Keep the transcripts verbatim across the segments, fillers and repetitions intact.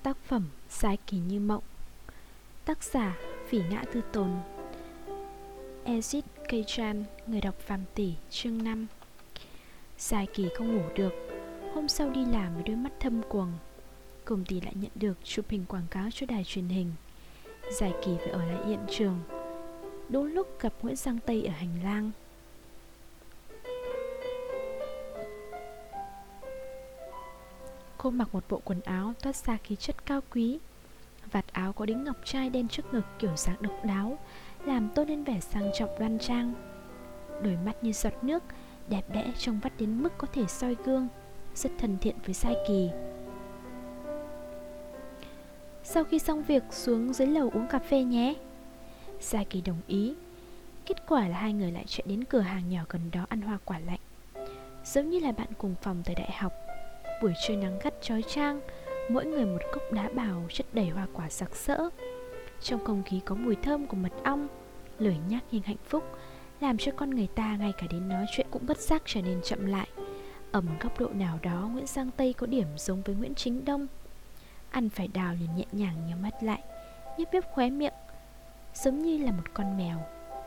Tác phẩm Sai Kỳ Như Mộng. Tác giả Phỉ Ngã Tư Tồn. Ezit Kaychan. Người đọc Phạm Tỷ. Chương năm. Sai Kỳ không ngủ được. Hôm sau đi làm với đôi mắt thâm quầng. Công ty lại nhận được chụp hình quảng cáo cho đài truyền hình. Sai Kỳ phải ở lại hiện trường. Đúng lúc gặp Nguyễn Giang Tây ở hành lang. Cô mặc một bộ quần áo toát ra khí chất cao quý. Vạt áo có đính ngọc trai đen trước ngực kiểu dáng độc đáo, làm tôn lên vẻ sang trọng đoan trang. Đôi mắt như giọt nước, đẹp đẽ trong vắt đến mức có thể soi gương, rất thân thiện với Sai Kỳ. Sau khi xong việc xuống dưới lầu uống cà phê nhé. Sai Kỳ đồng ý. Kết quả là hai người lại chạy đến cửa hàng nhỏ gần đó ăn hoa quả lạnh. Giống như là bạn cùng phòng thời đại học. Buổi trưa nắng gắt chói chang, mỗi người một cốc đá bào chất đầy hoa quả sặc sỡ. Trong không khí có mùi thơm của mật ong, lười nhác nhưng hạnh phúc, làm cho con người ta ngay cả đến nói chuyện cũng bất giác trở nên chậm lại. Ở một góc độ nào đó, Nguyễn Giang Tây có điểm giống với Nguyễn Chính Đông. Ăn phải đào liền nhẹ nhàng nhắm mắt lại, nhếch mép khóe miệng, giống như là một con mèo.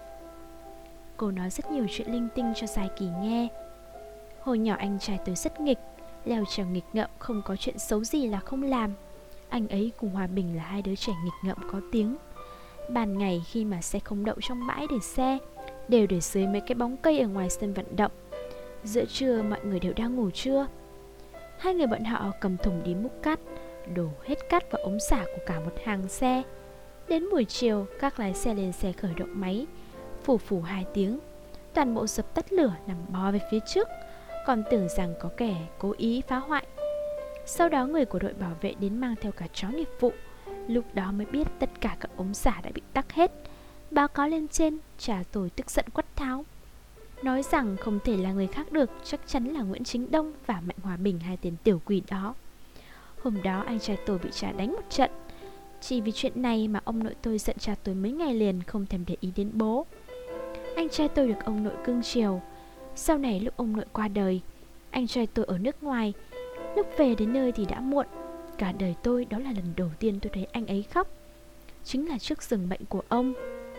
Cô nói rất nhiều chuyện linh tinh cho Sai Kỳ nghe. Hồi nhỏ anh trai tôi rất nghịch, leo trèo nghịch ngợm, không có chuyện xấu gì là không làm. Anh ấy cùng Hòa Bình là hai đứa trẻ nghịch ngợm có tiếng. Ban ngày khi mà xe không đậu trong bãi để xe, đều để dưới mấy cái bóng cây ở ngoài sân vận động. Giữa trưa mọi người đều đang ngủ trưa. Hai người bọn họ cầm thùng đi múc cát, đổ hết cát vào ống xả của cả một hàng xe. Đến buổi chiều, các lái xe lên xe khởi động máy, phù phù hai tiếng, toàn bộ dập tắt lửa nằm bò về phía trước, còn tưởng rằng có kẻ cố ý phá hoại. Sau đó người của đội bảo vệ đến mang theo cả chó nghiệp vụ. Lúc đó mới biết tất cả các ống xả đã bị tắc hết. Báo cáo lên trên, cha tôi tức giận quát tháo, nói rằng không thể là người khác được, chắc chắn là Nguyễn Chính Đông và Mạnh Hòa Bình, hai tên tiểu quỷ đó. Hôm đó anh trai tôi bị cha đánh một trận. Chỉ vì chuyện này mà ông nội tôi giận cha tôi mấy ngày liền, không thèm để ý đến bố. Anh trai tôi được ông nội cưng chiều. Sau này lúc ông nội qua đời, anh trai tôi ở nước ngoài. Lúc về đến nơi thì đã muộn. Cả đời tôi đó là lần đầu tiên tôi thấy anh ấy khóc. Chính là trước giường bệnh của ông.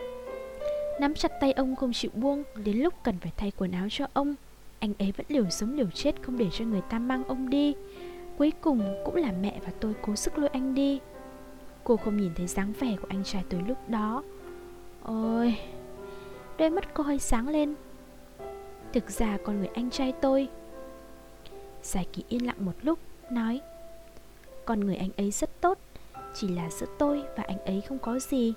Nắm chặt tay ông không chịu buông. Đến lúc cần phải thay quần áo cho ông, anh ấy vẫn liều sống liều chết không để cho người ta mang ông đi. Cuối cùng cũng là mẹ và tôi cố sức lôi anh đi. Cô không nhìn thấy dáng vẻ của anh trai tôi lúc đó. Ôi, đôi mắt cô hơi sáng lên. Thực ra con người anh trai tôi. Sai Kỳ yên lặng một lúc, nói: con người anh ấy rất tốt, chỉ là giữa tôi và anh ấy không có gì.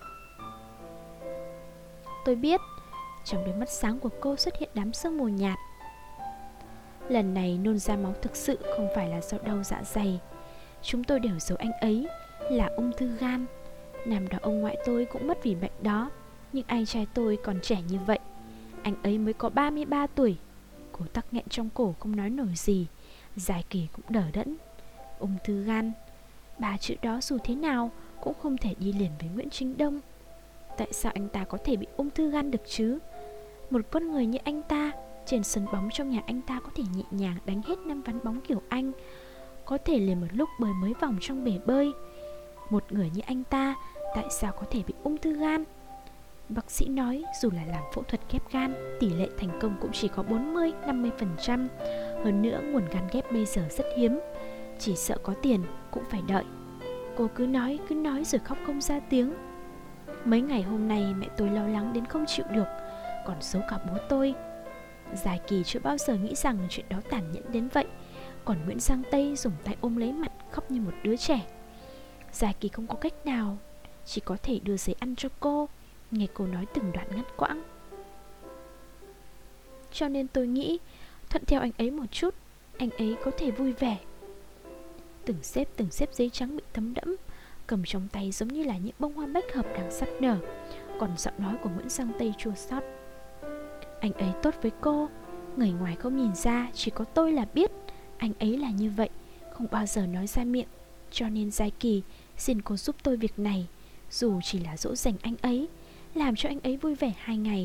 Tôi biết. Trong đôi mắt sáng của cô xuất hiện đám sương mù nhạt. Lần này nôn ra máu thực sự không phải là do đau dạ dày. Chúng tôi đều giấu anh ấy là ung thư gan. Năm đó ông ngoại tôi cũng mất vì bệnh đó. Nhưng anh trai tôi còn trẻ như vậy. Anh ấy mới có ba mươi ba tuổi. Cô tắc nghẹn trong cổ không nói nổi gì. Sai Kỳ cũng đờ đẫn. Ung thư gan, ba chữ đó dù thế nào cũng không thể đi liền với Nguyễn Chính Đông. Tại sao anh ta có thể bị ung thư gan được chứ? Một con người như anh ta, trên sân bóng trong nhà anh ta có thể nhẹ nhàng đánh hết năm ván bóng kiểu anh, có thể liền một lúc bơi mấy vòng trong bể bơi. Một người như anh ta, tại sao có thể bị ung thư gan? Bác sĩ nói dù là làm phẫu thuật ghép gan, tỷ lệ thành công cũng chỉ có bốn mươi đến năm mươi phần trăm. Hơn nữa nguồn gan ghép bây giờ rất hiếm. Chỉ sợ có tiền cũng phải đợi. Cô cứ nói, cứ nói rồi khóc không ra tiếng. Mấy ngày hôm nay mẹ tôi lo lắng đến không chịu được, còn xấu cả bố tôi. Sai Kỳ chưa bao giờ nghĩ rằng chuyện đó tàn nhẫn đến vậy. Còn Nguyễn Giang Tây dùng tay ôm lấy mặt, khóc như một đứa trẻ. Sai Kỳ không có cách nào, chỉ có thể đưa giấy ăn cho cô. Nghe cô nói từng đoạn ngắt quãng. Cho nên tôi nghĩ thuận theo anh ấy một chút, anh ấy có thể vui vẻ. Từng xếp từng xếp giấy trắng bị thấm đẫm, cầm trong tay giống như là những bông hoa bách hợp đang sắp nở. Còn giọng nói của Nguyễn Giang Tây chua xót. Anh ấy tốt với cô, người ngoài không nhìn ra, chỉ có tôi là biết. Anh ấy là như vậy, không bao giờ nói ra miệng. Cho nên Sai Kỳ, xin cô giúp tôi việc này, dù chỉ là dỗ dành anh ấy, làm cho anh ấy vui vẻ hai ngày.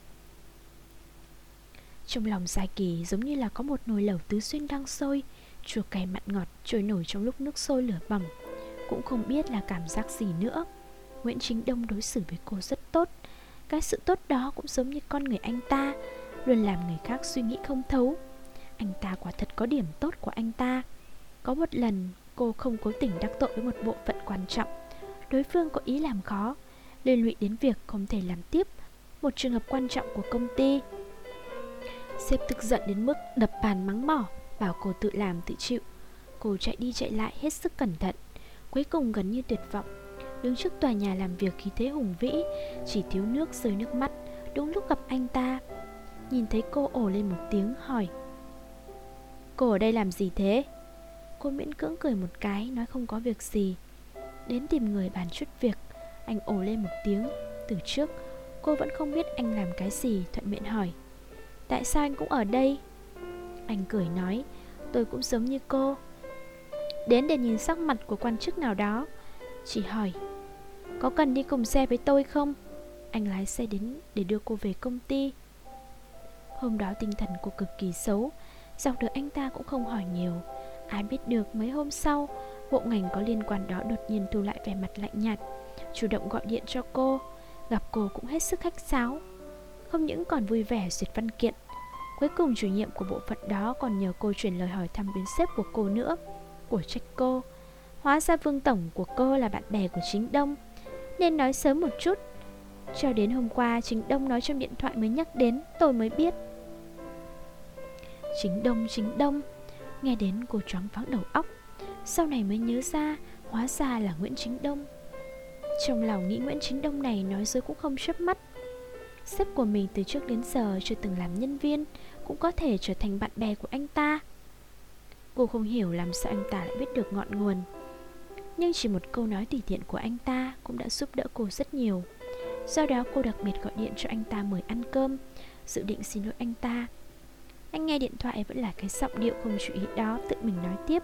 Trong lòng Sai Kỳ giống như là có một nồi lẩu tứ xuyên đang sôi, chua cay mặn ngọt trôi nổi trong lúc nước sôi lửa bỏng. cũng không biết là cảm giác gì nữa. Nguyễn Chính Đông đối xử với cô rất tốt. Cái sự tốt đó cũng giống như con người anh ta, luôn làm người khác suy nghĩ không thấu. Anh ta quả thật có điểm tốt của anh ta. Có một lần cô không cố tình đắc tội với một bộ phận quan trọng. Đối phương có ý làm khó, liên lụy đến việc không thể làm tiếp một trường hợp quan trọng của công ty. Sếp tức giận đến mức đập bàn mắng mỏ, bảo cô tự làm tự chịu. Cô chạy đi chạy lại hết sức cẩn thận, cuối cùng gần như tuyệt vọng, đứng trước tòa nhà làm việc khí thế hùng vĩ, chỉ thiếu nước rơi nước mắt. Đúng lúc gặp anh ta, nhìn thấy cô ồ lên một tiếng hỏi: "Cô ở đây làm gì thế?" Cô miễn cưỡng cười một cái, nói không có việc gì, đến tìm người bàn chút việc. Anh ồ lên một tiếng. Từ trước cô vẫn không biết anh làm cái gì, thuận miệng hỏi: "Tại sao anh cũng ở đây?" Anh cười nói: "Tôi cũng giống như cô, đến để nhìn sắc mặt của quan chức nào đó." Chỉ hỏi: "Có cần đi cùng xe với tôi không?" Anh lái xe đến để đưa cô về công ty. Hôm đó tinh thần cô cực kỳ xấu, dọc đường anh ta cũng không hỏi nhiều. Ai biết được mấy hôm sau, bộ ngành có liên quan đó đột nhiên thu lại vẻ mặt lạnh nhạt, chủ động gọi điện cho cô. Gặp cô cũng hết sức khách sáo, không những còn vui vẻ duyệt văn kiện. Cuối cùng chủ nhiệm của bộ phận đó còn nhờ cô truyền lời hỏi thăm đến sếp của cô nữa. Của trách cô, hóa ra Vương tổng của cô là bạn bè của Chính Đông, nên nói sớm một chút. Cho đến hôm qua Chính Đông nói trong điện thoại mới nhắc đến, tôi mới biết. Chính Đông, Chính Đông, nghe đến cô choáng váng đầu óc. Sau này mới nhớ ra, hóa ra là Nguyễn Chính Đông. Trong lòng nghĩ Nguyễn Chính Đông này nói dối cũng không chớp mắt. Sếp của mình từ trước đến giờ chưa từng làm nhân viên, cũng có thể trở thành bạn bè của anh ta. Cô không hiểu làm sao anh ta lại biết được ngọn nguồn, nhưng chỉ một câu nói tùy tiện của anh ta cũng đã giúp đỡ cô rất nhiều. Do đó cô đặc biệt gọi điện cho anh ta mời ăn cơm, dự định xin lỗi anh ta. Anh nghe điện thoại vẫn là cái giọng điệu không chú ý đó, tự mình nói tiếp: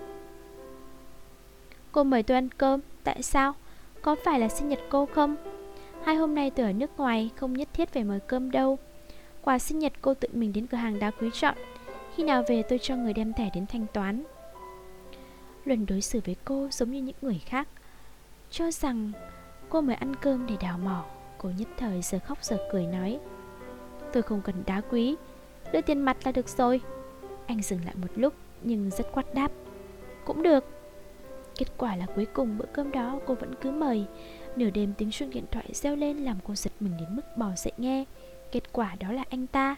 "Cô mời tôi ăn cơm, tại sao? Có phải là sinh nhật cô không? Hai hôm nay tôi ở nước ngoài, không nhất thiết phải mời cơm đâu. Quà sinh nhật cô tự mình đến cửa hàng đá quý chọn, khi nào về tôi cho người đem thẻ đến thanh toán." Luân đối xử với cô giống như những người khác, cho rằng cô mời ăn cơm để đào mỏ. Cô nhất thời giờ khóc giờ cười nói: "Tôi không cần đá quý, đưa tiền mặt là được rồi." Anh dừng lại một lúc nhưng rất quát đáp: "Cũng được." Kết quả là cuối cùng bữa cơm đó cô vẫn cứ mời. Nửa đêm tiếng chuông điện thoại reo lên làm cô giật mình đến mức bò dậy nghe. Kết quả đó là anh ta.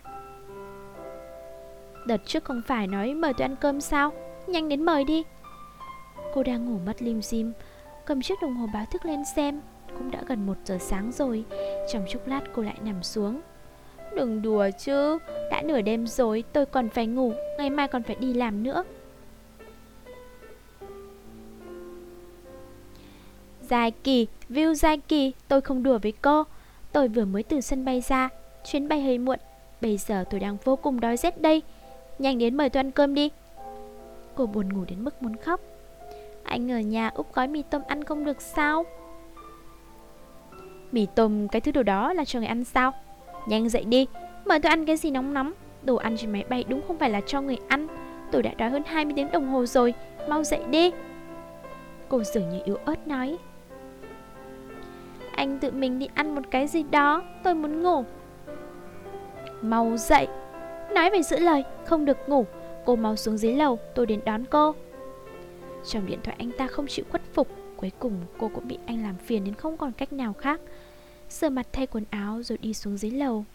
"Đợt trước không phải nói mời tôi ăn cơm sao? Nhanh đến mời đi." Cô đang ngủ mắt lim dim, cầm chiếc đồng hồ báo thức lên xem. Cũng đã gần một giờ sáng rồi. Trong chốc lát cô lại nằm xuống. "Đừng đùa chứ, đã nửa đêm rồi, tôi còn phải ngủ, ngày mai còn phải đi làm nữa." "Dài kỳ, view dài kỳ, tôi không đùa với cô. Tôi vừa mới từ sân bay ra, chuyến bay hơi muộn. Bây giờ tôi đang vô cùng đói rét đây. Nhanh đến mời tôi ăn cơm đi." Cô buồn ngủ đến mức muốn khóc. "Anh ở nhà úp gói mì tôm ăn không được sao?" "Mì tôm, cái thứ đồ đó là cho người ăn sao? Nhanh dậy đi, mời tôi ăn cái gì nóng nóng. Đồ ăn trên máy bay đúng không phải là cho người ăn. Tôi đã đói hơn hai mươi tiếng đồng hồ rồi, mau dậy đi." Cô dường như yếu ớt nói: "Anh tự mình đi ăn một cái gì đó, tôi muốn ngủ." "Mau dậy, nói phải giữ lời, không được ngủ. Cô mau xuống dưới lầu, tôi đến đón cô." Trong điện thoại anh ta không chịu khuất phục. Cuối cùng cô cũng bị anh làm phiền đến không còn cách nào khác. Rửa mặt thay quần áo rồi đi xuống dưới lầu.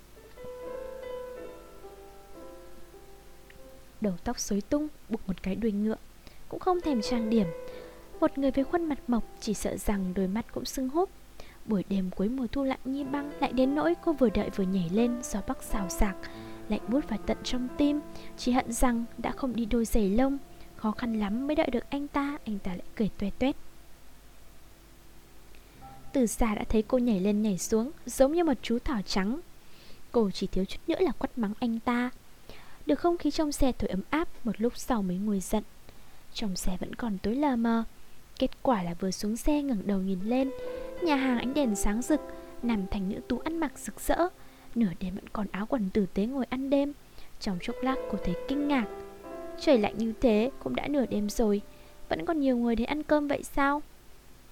Đầu tóc xối tung, buộc một cái đuôi ngựa, cũng không thèm trang điểm. Một người với khuôn mặt mộc chỉ sợ rằng đôi mắt cũng sưng húp. Buổi đêm cuối mùa thu lạnh như băng, lại đến nỗi cô vừa đợi vừa nhảy lên. Gió bắc xào xạc, lạnh buốt vào tận trong tim. Chỉ hận rằng đã không đi đôi giày lông. Khó khăn lắm mới đợi được anh ta. Anh ta lại cười toe toét. Từ xa đã thấy cô nhảy lên nhảy xuống, giống như một chú thỏ trắng. Cô chỉ thiếu chút nữa là quát mắng anh ta. Được không khí trong xe thổi ấm áp, một lúc sau mới nguôi giận. Trong xe vẫn còn tối lờ mờ. Kết quả là vừa xuống xe ngẩng đầu nhìn lên, nhà hàng ánh đèn sáng rực, nằm thành nữ tú ăn mặc rực rỡ. Nửa đêm vẫn còn áo quần tử tế ngồi ăn đêm. Trong chốc lát cô thấy kinh ngạc. Trời lạnh như thế, cũng đã nửa đêm rồi, vẫn còn nhiều người đến ăn cơm vậy sao?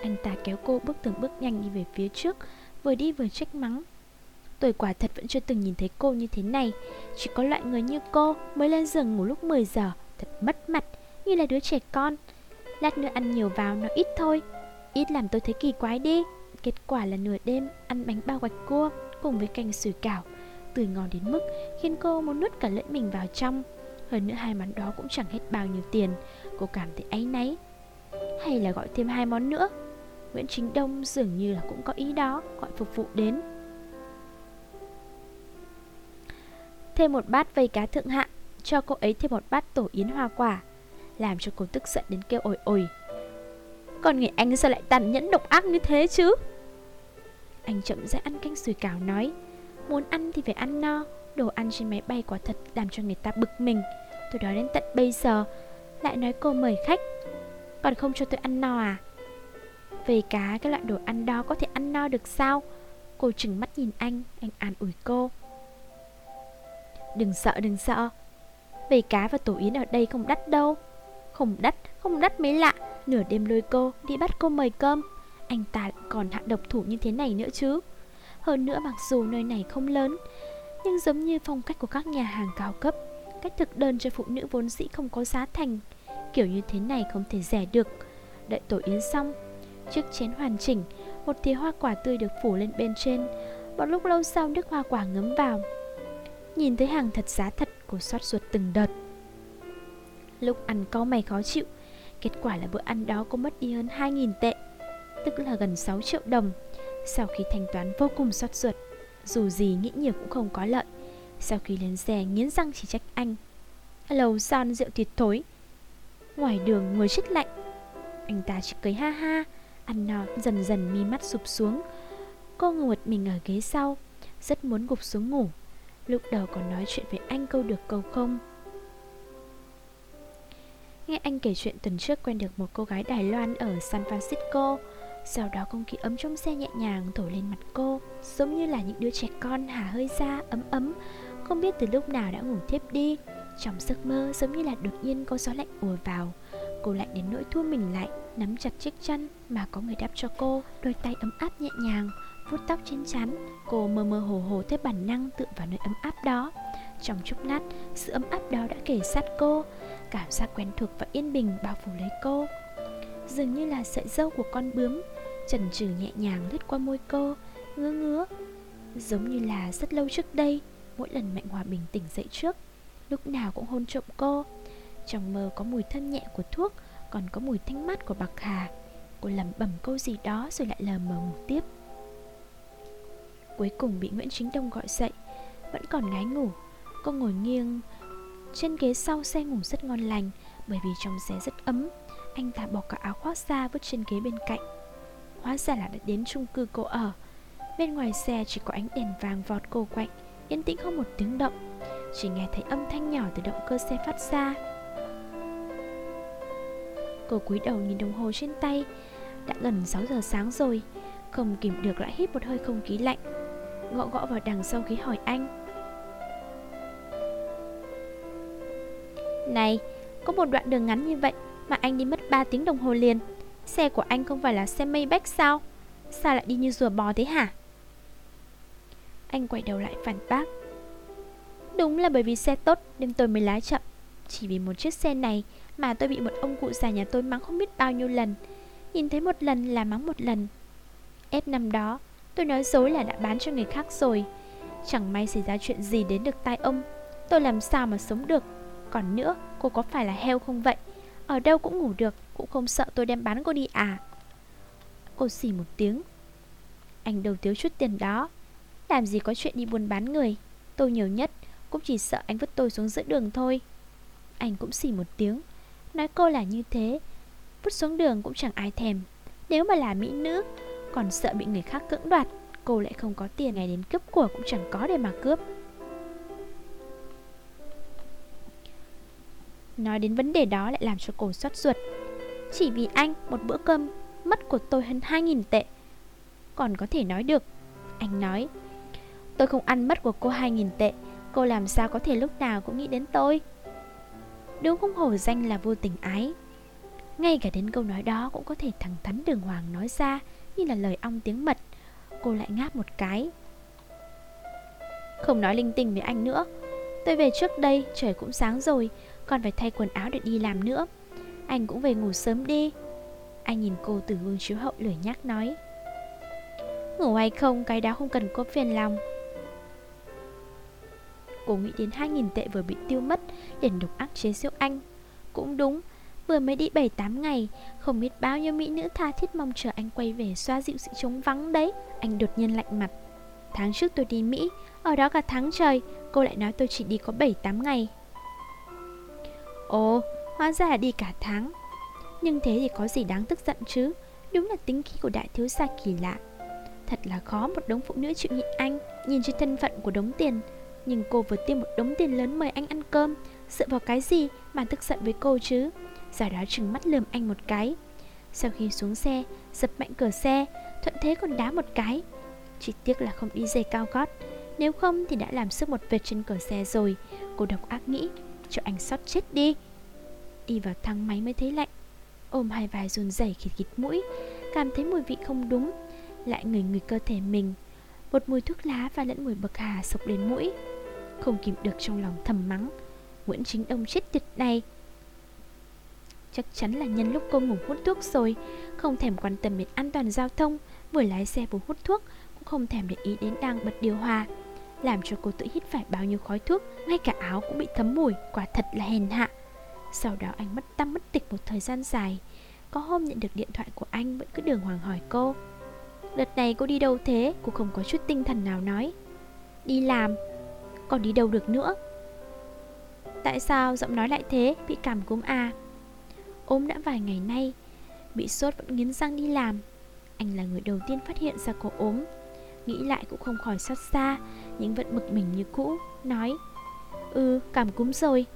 Anh ta kéo cô bước từng bước nhanh đi về phía trước, vừa đi vừa trách mắng. Tôi quả thật vẫn chưa từng nhìn thấy cô như thế này. Chỉ có loại người như cô mới lên giường ngủ lúc mười giờ, thật mất mặt, như là đứa trẻ con. Lát nữa ăn nhiều vào, nó ít thôi. Ít làm tôi thấy kỳ quái đi. Kết quả là nửa đêm ăn bánh bao gạch cua cùng với canh sủi cảo, tươi ngon đến mức khiến cô muốn nuốt cả lưỡi mình vào trong. Hơn nữa hai món đó cũng chẳng hết bao nhiêu tiền. Cô cảm thấy áy náy. Hay là gọi thêm hai món nữa? Nguyễn Chính Đông dường như là cũng có ý đó, gọi phục vụ đến. Thêm một bát vây cá thượng hạng, cho cô ấy thêm một bát tổ yến hoa quả, làm cho cô tức giận đến kêu ồi ồi. Còn người anh sao lại tàn nhẫn độc ác như thế chứ? Anh chậm rãi ăn canh sủi cảo nói, muốn ăn thì phải ăn no. Đồ ăn trên máy bay quả thật làm cho người ta bực mình. Tôi đói đến tận bây giờ, lại nói cô mời khách, còn không cho tôi ăn no à? Về cá, cái loại đồ ăn đó có thể ăn no được sao? Cô trừng mắt nhìn anh, anh an ủi cô. Đừng sợ, đừng sợ. Về cá và tổ yến ở đây không đắt đâu. Không đắt, không đắt mới lạ. Nửa đêm lôi cô đi bắt cô mời cơm. Anh ta còn hạ độc thủ như thế này nữa chứ. Hơn nữa mặc dù nơi này không lớn, nhưng giống như phong cách của các nhà hàng cao cấp, cách thực đơn cho phụ nữ vốn dĩ không có giá thành. Kiểu như thế này không thể rẻ được. Đợi tổ yến xong, chiếc chén hoàn chỉnh, một thìa hoa quả tươi được phủ lên bên trên. Một lúc lâu sau nước hoa quả ngấm vào. Nhìn thấy hàng thật giá thật, cô xót ruột từng đợt. Lúc ăn cau mày khó chịu. Kết quả là bữa ăn đó cô mất đi hơn hai nghìn tệ, tức là gần sáu triệu đồng. Sau khi thanh toán vô cùng xót ruột. Dù gì nghĩ nhiều cũng không có lợi. Sau khi lên xe nghiến răng chỉ trách anh. Lầu son rượu thịt thối, ngoài đường ngồi chết lạnh. Anh ta chỉ cười ha ha. Ăn no dần dần mi mắt sụp xuống. Cô ngồi một mình ở ghế sau, rất muốn gục xuống ngủ. Lúc đầu còn nói chuyện với anh câu được câu không. Nghe anh kể chuyện tuần trước quen được một cô gái Đài Loan ở San Francisco. Sau đó không khí ấm trong xe nhẹ nhàng thổi lên mặt cô, giống như là những đứa trẻ con hả hơi ra ấm ấm, không biết từ lúc nào đã ngủ thiếp đi. Trong giấc mơ giống như là đột nhiên có gió lạnh ùa vào. Cô lạnh đến nỗi thua mình lại, nắm chặt chiếc chăn mà có người đắp cho cô. Đôi tay ấm áp nhẹ nhàng vuốt tóc trên trán. Cô mơ mơ hồ hồ theo bản năng tựa vào nơi ấm áp đó. Trong chốc lát, sự ấm áp đó đã kề sát cô. Cảm giác quen thuộc và yên bình bao phủ lấy cô, dường như là sợi râu của con bướm chần chừ nhẹ nhàng lướt qua môi cô, ngứa ngứa. Giống như là rất lâu trước đây, mỗi lần Mạnh Hòa Bình tỉnh dậy trước, lúc nào cũng hôn trộm cô. Trong mơ có mùi thơm nhẹ của thuốc, còn có mùi thanh mát của bạc hà. Cô lẩm bẩm câu gì đó rồi lại lờ mờ ngủ tiếp. Cuối cùng bị Nguyễn Chính Đông gọi dậy, vẫn còn ngái ngủ. Cô ngồi nghiêng trên ghế sau xe ngủ rất ngon lành, bởi vì trong xe rất ấm. Anh ta bỏ cả áo khoác ra vứt trên ghế bên cạnh. Hóa ra là đã đến chung cư cô ở. Bên ngoài xe chỉ có ánh đèn vàng vọt cô quạnh, yên tĩnh không một tiếng động. Chỉ nghe thấy âm thanh nhỏ từ động cơ xe phát ra. Cô cúi đầu nhìn đồng hồ trên tay. Đã gần sáu giờ sáng rồi. Không kìm được lại hít một hơi không khí lạnh. Gõ gõ vào đằng sau ghế hỏi anh. Này, có một đoạn đường ngắn như vậy mà anh đi mất ba tiếng đồng hồ liền. Xe của anh không phải là xe Maybach sao? Sao lại đi như rùa bò thế hả? Anh quay đầu lại phản bác. Đúng là bởi vì xe tốt nên tôi mới lái chậm. Chỉ vì một chiếc xe này mà tôi bị một ông cụ già nhà tôi mắng không biết bao nhiêu lần. Nhìn thấy một lần là mắng một lần. Ép năm đó tôi nói dối là đã bán cho người khác rồi. Chẳng may xảy ra chuyện gì đến được tai ông, tôi làm sao mà sống được. Còn nữa, cô có phải là heo không vậy? Ở đâu cũng ngủ được, cũng không sợ tôi đem bán cô đi à? Cô xì một tiếng. Anh đâu thiếu chút tiền đó. Làm gì có chuyện đi buôn bán người. Tôi nhiều nhất cũng chỉ sợ anh vứt tôi xuống giữa đường thôi. Anh cũng xì một tiếng. Nói cô là như thế, vứt xuống đường cũng chẳng ai thèm. Nếu mà là mỹ nữ, còn sợ bị người khác cưỡng đoạt. Cô lại không có tiền, ngày đến cướp của cũng chẳng có để mà cướp. Nói đến vấn đề đó lại làm cho cô xót ruột. Chỉ vì anh, một bữa cơm mất của tôi hơn hai nghìn tệ. Còn có thể nói được. Anh nói, tôi không ăn mất của cô hai nghìn tệ, cô làm sao có thể lúc nào cũng nghĩ đến tôi? Đúng không hổ danh là vô tình ái. Ngay cả đến câu nói đó cũng có thể thẳng thắn đường hoàng nói ra như là lời ong tiếng mật. Cô lại ngáp một cái. Không nói linh tinh với anh nữa. Tôi về trước đây, trời cũng sáng rồi, còn phải thay quần áo để đi làm nữa. Anh cũng về ngủ sớm đi. Anh nhìn cô từ gương chiếu hậu lười nhác nói. Ngủ hay không, cái đó không cần cô phiền lòng. Cô nghĩ đến hai nghìn tệ vừa bị tiêu mất, liền độc ác chế giễu anh. Cũng đúng, vừa mới đi bảy tám ngày, không biết bao nhiêu mỹ nữ tha thiết mong chờ anh quay về xoa dịu sự trống vắng đấy. Anh đột nhiên lạnh mặt. Tháng trước tôi đi Mỹ, ở đó cả tháng trời, cô lại nói tôi chỉ đi có bảy tám ngày. Ồ, hóa ra là đi cả tháng. Nhưng thế thì có gì đáng tức giận chứ. Đúng là tính khí của đại thiếu gia kỳ lạ. Thật là khó một đống phụ nữ chịu nhịn anh. Nhìn trên thân phận của đống tiền, nhưng cô vừa tiêu một đống tiền lớn mời anh ăn cơm, dựa vào cái gì mà tức giận với cô chứ. Sau đó trừng mắt lườm anh một cái. Sau khi xuống xe, dập mạnh cửa xe, thuận thế còn đá một cái. Chỉ tiếc là không đi giày cao gót, nếu không thì đã làm sức một vệt trên cửa xe rồi. Cô độc ác nghĩ, cho anh sót chết đi. Đi vào thang máy mới thấy lạnh, ôm hai vai run rẩy khịt khịt mũi, cảm thấy mùi vị không đúng, lại ngửi ngửi cơ thể mình. Một mùi thuốc lá và lẫn mùi bậc hà sộc lên mũi. Không kìm được trong lòng thầm mắng, Nguyễn Chính Đông chết tiệt này. Chắc chắn là nhân lúc cô ngủ hút thuốc rồi, không thèm quan tâm đến an toàn giao thông, vừa lái xe vừa hút thuốc, cũng không thèm để ý đến đang bật điều hòa, làm cho cô tự hít phải bao nhiêu khói thuốc, ngay cả áo cũng bị thấm mùi, quả thật là hèn hạ. Sau đó anh mất tăm mất tịch một thời gian dài. Có hôm nhận được điện thoại của anh, vẫn cứ đường hoàng hỏi cô, đợt này cô đi đâu thế? Cô không có chút tinh thần nào nói, đi làm. Còn đi đâu được nữa? Tại sao giọng nói lại thế? Bị cảm cúm à? Ốm đã vài ngày nay, bị sốt vẫn nghiến răng đi làm. Anh là người đầu tiên phát hiện ra cô ốm. Nghĩ lại cũng không khỏi xót xa, nhưng vẫn bực mình như cũ, nói, ừ, cảm cúm rồi.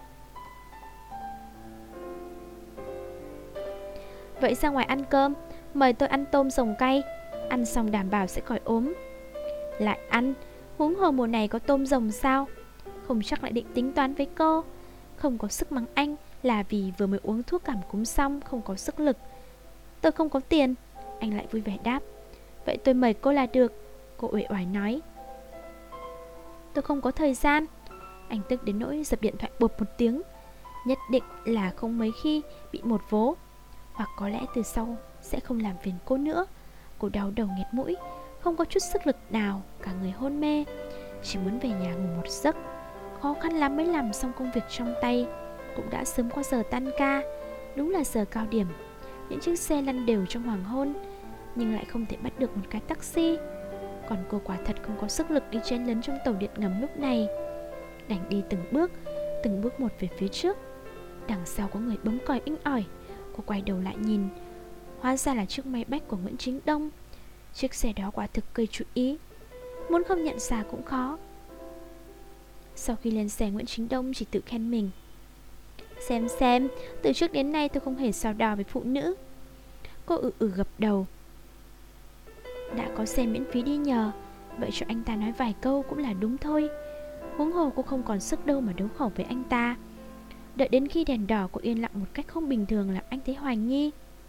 Vậy ra ngoài ăn cơm, mời tôi ăn tôm rồng cay, ăn xong đảm bảo sẽ khỏi ốm. Lại ăn, huống hồ mùa này có tôm rồng sao? Không chắc lại định tính toán với cô. Không có sức mắng anh là vì vừa mới uống thuốc cảm cúm xong, không có sức lực. Tôi không có tiền. Anh lại vui vẻ đáp, vậy tôi mời cô là được. Cô uể oải nói, tôi không có thời gian. Anh tức đến nỗi dập điện thoại bộp một tiếng. Nhất định là không mấy khi bị một vố, hoặc có lẽ từ sau sẽ không làm phiền cô nữa. Cô đau đầu nghẹt mũi, không có chút sức lực nào, cả người hôn mê, chỉ muốn về nhà ngủ một giấc. Khó khăn lắm mới làm xong công việc trong tay. Cũng đã sớm qua giờ tan ca, đúng là giờ cao điểm. Những chiếc xe lăn đều trong hoàng hôn, nhưng lại không thể bắt được một cái taxi. Còn cô quả thật không có sức lực đi chen lấn trong tàu điện ngầm lúc này. Đành đi từng bước, từng bước một về phía trước. Đằng sau có người bấm còi inh ỏi. Cô quay đầu lại nhìn, hóa ra là chiếc máy bách của Nguyễn Chính Đông. Chiếc xe đó quả thực gây chú ý, muốn không nhận ra cũng khó. Sau khi lên xe, Nguyễn Chính Đông chỉ tự khen mình, Xem xem, từ trước đến nay tôi không hề so đo với phụ nữ. Cô ừ ừ gật đầu. Đã có xe miễn phí đi nhờ, vậy cho anh ta nói vài câu cũng là đúng thôi. Huống hồ cô không còn sức đâu mà đấu khẩu với anh ta. Đợi đến khi đèn đỏ, cô yên lặng một cách không bình thường, làm anh thấy hoài nghi.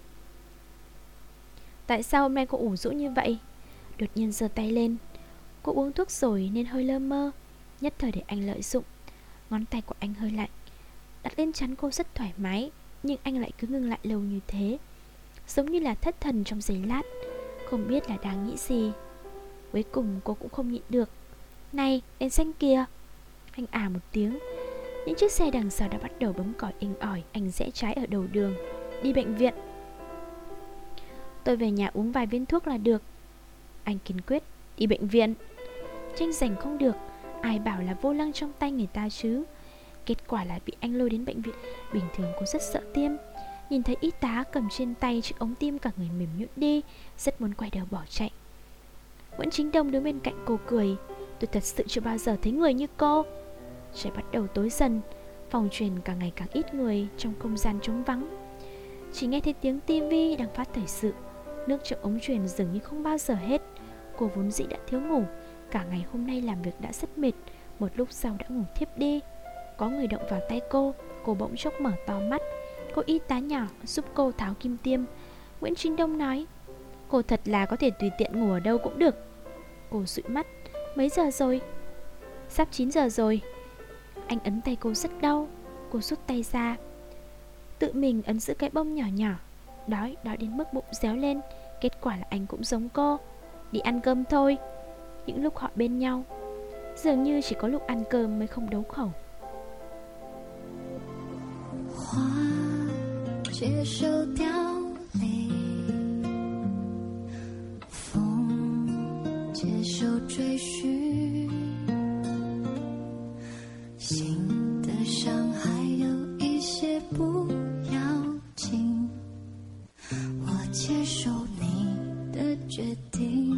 Tại sao hôm nay cô ủ rũ như vậy? Đột nhiên giơ tay lên. Cô uống thuốc rồi nên hơi lơ mơ, nhất thời để anh lợi dụng. Ngón tay của anh hơi lạnh, đặt lên trán cô rất thoải mái, nhưng anh lại cứ ngưng lại lâu như thế, giống như là thất thần trong giây lát, không biết là đang nghĩ gì. Cuối cùng cô cũng không nhịn được. Này, đèn xanh kìa. Anh à một tiếng. Những chiếc xe đằng sau đã bắt đầu bấm còi inh ỏi. Anh rẽ trái ở đầu đường, đi bệnh viện. Tôi về nhà uống vài viên thuốc là được. Anh kiên quyết. Đi bệnh viện? Tranh giành không được, ai bảo là vô lăng trong tay người ta chứ. Kết quả là bị anh lôi đến bệnh viện. Bình thường cô rất sợ tiêm, nhìn thấy y tá cầm trên tay chiếc ống tiêm cả người mềm nhũn đi, rất muốn quay đầu bỏ chạy. Nguyễn Chính Đông đứng bên cạnh cô cười. Tôi thật sự chưa bao giờ thấy người như cô. Trời bắt đầu tối dần, phòng truyền càng ngày càng ít người trong không gian trống vắng. Chỉ nghe thấy tiếng tivi đang phát thời sự. Nước trong ống truyền dường như không bao giờ hết. Cô vốn dĩ đã thiếu ngủ, cả ngày hôm nay làm việc đã rất mệt, một lúc sau đã ngủ thiếp đi. Có người động vào tay cô, cô bỗng chốc mở to mắt. Cô y tá nhỏ giúp cô tháo kim tiêm. Nguyễn Chính Đông nói: Cô thật là có thể tùy tiện ngủ ở đâu cũng được. Cô dụi mắt: Mấy giờ rồi? Sắp chín giờ rồi. Anh ấn tay cô rất đau. Cô rút tay ra, tự mình ấn giữ cái bông nhỏ nhỏ. Đói, đói đến mức bụng réo lên. Kết quả là anh cũng giống cô, đi ăn cơm thôi. Những lúc họ bên nhau, dường như chỉ có lúc ăn cơm mới không đấu khẩu. 花接受凋零，风接受追寻，心的伤还有一些不要紧，我接受你的决定，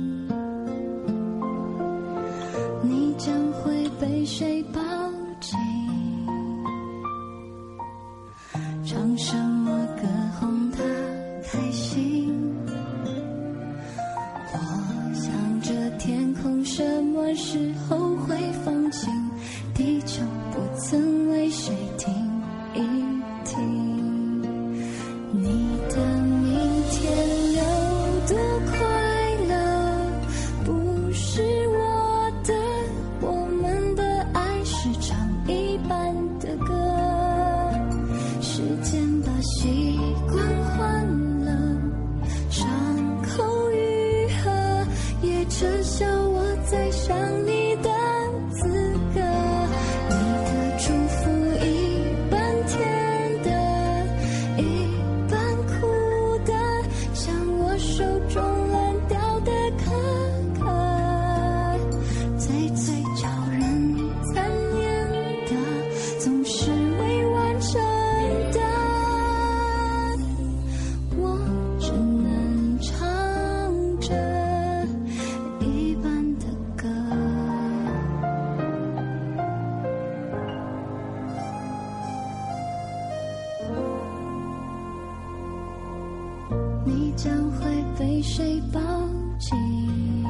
你将会被谁抱紧，唱什么歌哄他开心，我想着天空什么时候会放晴，地球不曾为谁停一停，你的明天有多快乐不是我的，我们的爱是唱一半的歌，时间把习惯换了，伤口愈合，也撤销我再想你的资格，你的祝福一半甜的一半苦的，像我手中烂掉的可可，最最叫人残念的总是未完成的，我只能唱着一半的歌，你将会被谁抱紧？